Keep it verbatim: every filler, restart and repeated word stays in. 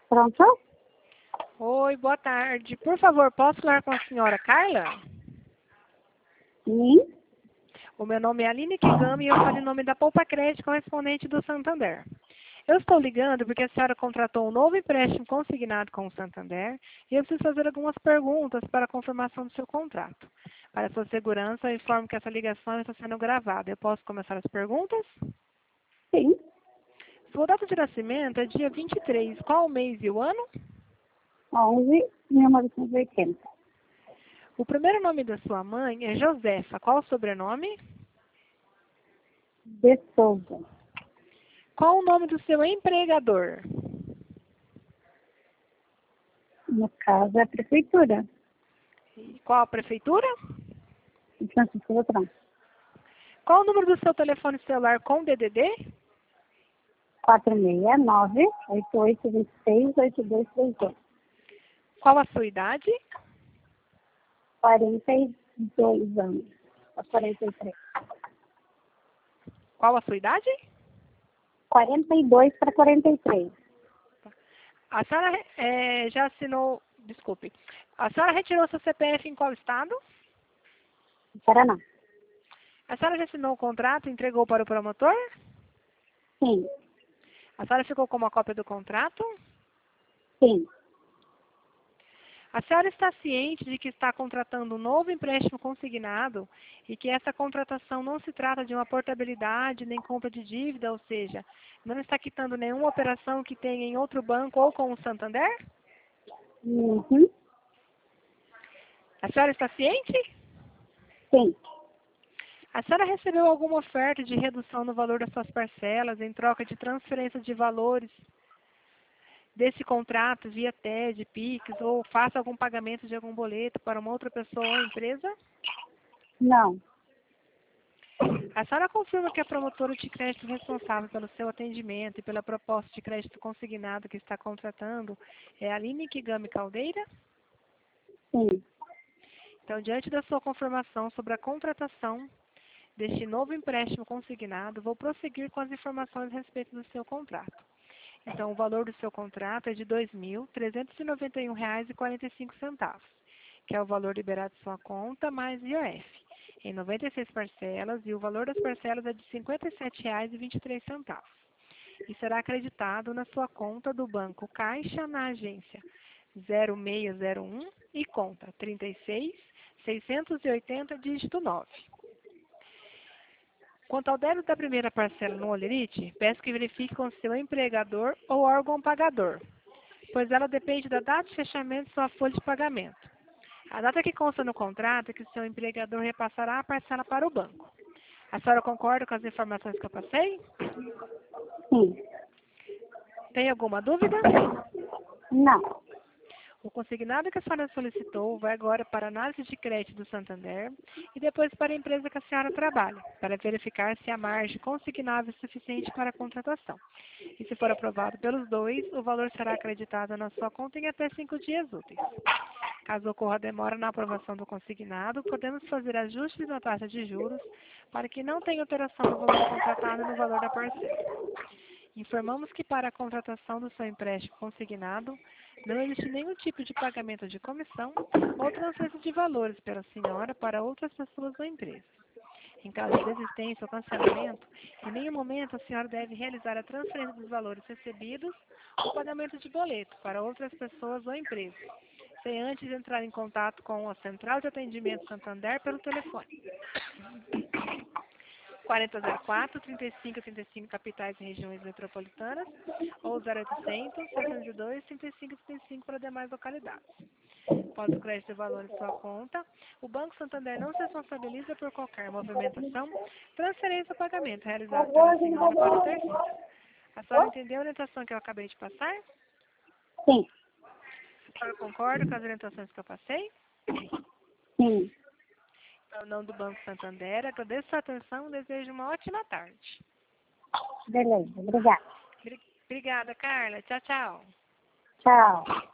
Pronto? Oi, boa tarde. Por favor, posso falar com a senhora Carla? Sim. O meu nome é Aline Kigami e eu falo em nome da Poupa Crédito correspondente do Santander. Eu estou ligando porque a senhora contratou um novo empréstimo consignado com o Santander e eu preciso fazer algumas perguntas para a confirmação do seu contrato. Para sua segurança, eu informo que essa ligação está sendo gravada. Eu posso começar as perguntas? Sim. Sua data de nascimento é dia vinte e três. Qual o mês e o ano? onze, mil novecentos e oitenta. O primeiro nome da sua mãe é Josefa. Qual o sobrenome? De Souza. Qual o nome do seu empregador? No caso, é a prefeitura. E qual a prefeitura? De Francisco Beltrão. Qual o número do seu telefone celular com D D D? quatro seis nove, oito oito dois seis, oito dois três dois. Qual a sua idade? quarenta e dois anos. Ou quarenta e três. Qual a sua idade? quarenta e dois para quarenta e três. A senhora eh, já assinou... Desculpe. A senhora retirou seu C P F em qual estado? Paraná. A senhora já assinou o contrato e entregou para o promotor? Sim. A senhora ficou com uma cópia do contrato? Sim. A senhora está ciente de que está contratando um novo empréstimo consignado e que essa contratação não se trata de uma portabilidade nem compra de dívida, ou seja, não está quitando nenhuma operação que tenha em outro banco ou com o Santander? Uhum. A senhora está ciente? Sim. A senhora recebeu alguma oferta de redução no valor das suas parcelas em troca de transferência de valores desse contrato via T E D, Pix, ou faça algum pagamento de algum boleto para uma outra pessoa ou empresa? Não. A senhora confirma que a promotora de crédito responsável pelo seu atendimento e pela proposta de crédito consignado que está contratando é a Aline Kigami Caldeira? Sim. Então, diante da sua confirmação sobre a contratação deste novo empréstimo consignado, vou prosseguir com as informações a respeito do seu contrato. Então, o valor do seu contrato é de dois mil trezentos e noventa e um reais e quarenta e cinco centavos, que é o valor liberado de sua conta mais I O F, em noventa e seis parcelas, e o valor das parcelas é de cinquenta e sete reais e vinte e três centavos. E será acreditado na sua conta do Banco Caixa na agência zero seis zero um e conta trinta e seis, seiscentos e oitenta, dígito nove. Quanto ao débito da primeira parcela no Olerite, peço que verifique com seu empregador ou órgão pagador, pois ela depende da data de fechamento de sua folha de pagamento. A data que consta no contrato é que seu empregador repassará a parcela para o banco. A senhora concorda com as informações que eu passei? Sim. Tem alguma dúvida? Não. O consignado que a senhora solicitou vai agora para a análise de crédito do Santander e depois para a empresa que a senhora trabalha, para verificar se a margem consignável é suficiente para a contratação. E se for aprovado pelos dois, o valor será acreditado na sua conta em até cinco dias úteis. Caso ocorra demora na aprovação do consignado, podemos fazer ajustes na taxa de juros para que não tenha alteração no valor contratado e no valor da parcela. Informamos que para a contratação do seu empréstimo consignado, não existe nenhum tipo de pagamento de comissão ou transferência de valores pela senhora para outras pessoas da empresa. Em caso de desistência ou cancelamento, em nenhum momento a senhora deve realizar a transferência dos valores recebidos ou pagamento de boleto para outras pessoas ou empresas, sem antes entrar em contato com a Central de Atendimento Santander pelo telefone quarenta zero quatro, trinta e cinco trinta e cinco, capitais e regiões metropolitanas, ou zero oitocentos, seiscentos e dois, trinta e cinco trinta e cinco para demais localidades. Após o crédito de valor em sua conta, o Banco Santander não se responsabiliza por qualquer movimentação, transferência ou pagamento realizado pela senhora para terceiros. A senhora entendeu a orientação que eu acabei de passar? Sim. A senhora concorda com as orientações que eu passei? Sim. Em nome do Banco Santander, agradeço a atenção e desejo uma ótima tarde. Beleza. Obrigada. Obrigada, Carla. Tchau, tchau. Tchau.